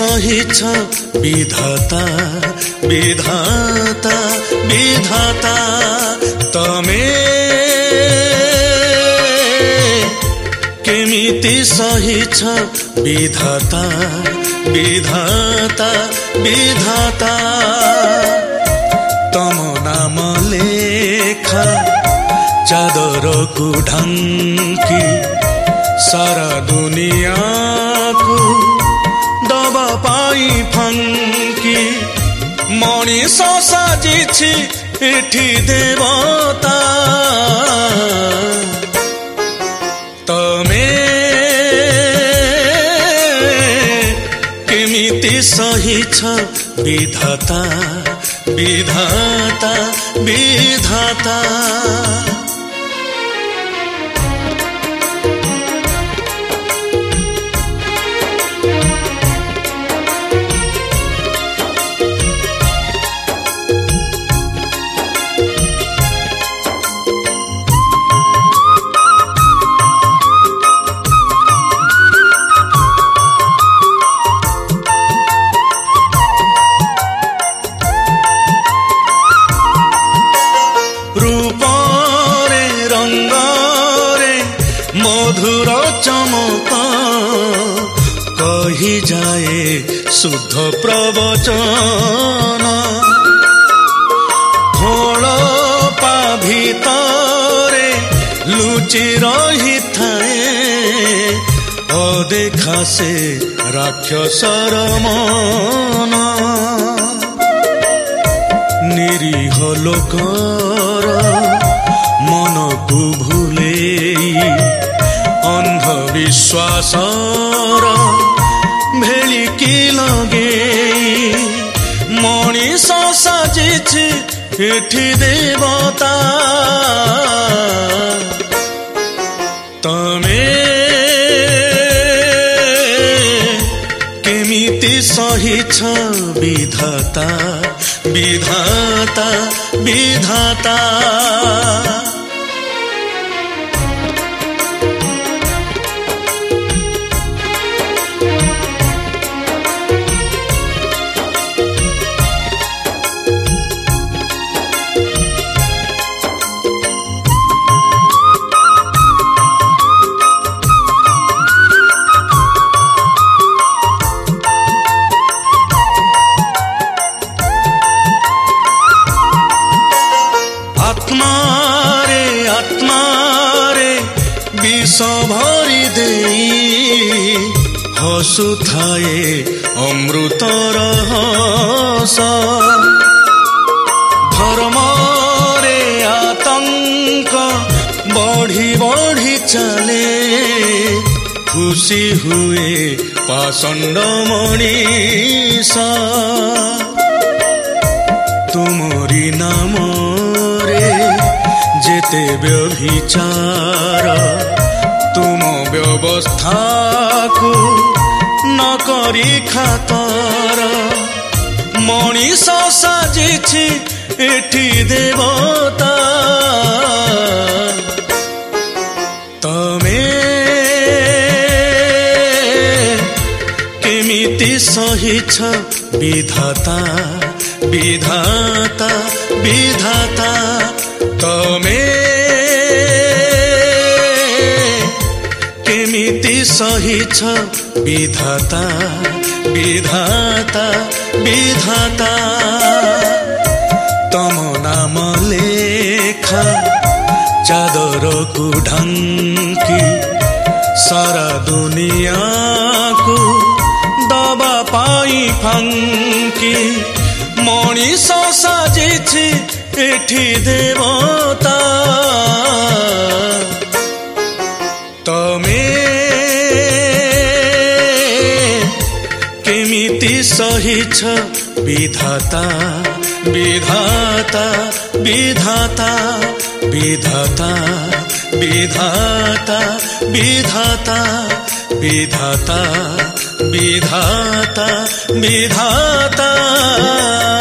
सहिछ विधाता विधाता विधाता तमे केमिति सहिछ विधाता विधाता विधाता तम नाम लेखा चादर को ढंकी सारा दुनिया को दबा पाई फंकी मनीष साजिछि एठी देवता तमे केमिति सहिछ विधाता विधाता विधाता मधुर चमक कही जाए शुद्ध प्रवचन खोलपा भितरे लुचि रही थाए अदेखा से राक्षसर मन निरीह लोकर मन को भूले अंधविश्वासर भेलिकी लगे मनीष साजिछि एठी देवता तमे केमिति सहिछ विधाता विधाता विधाता आत्मारे विष भरी देई हसुथाए अमृतर हस धर्मरे आतंक बढ़ी बढ़ी चले खुशी हुए पाषंड मनीष तुमरी नाम जेते व्यभिचार तुम व्यवस्था को न करी खातर मनीष साजिछि एठी देवता तमे केमिति सहिछ विधाता विधाता विधाता तमे केमिति सहिछ विधाता विधाता विधाता तम नाम लेखा चादर को ढंकी सारा दुनिया को दबा पाई फंकी मनीष साजिछि एठी देवता तमे केमिति सहिछ विधाता विधाता विधाता विधाता विधाता विधाता विधाता विधाता विधाता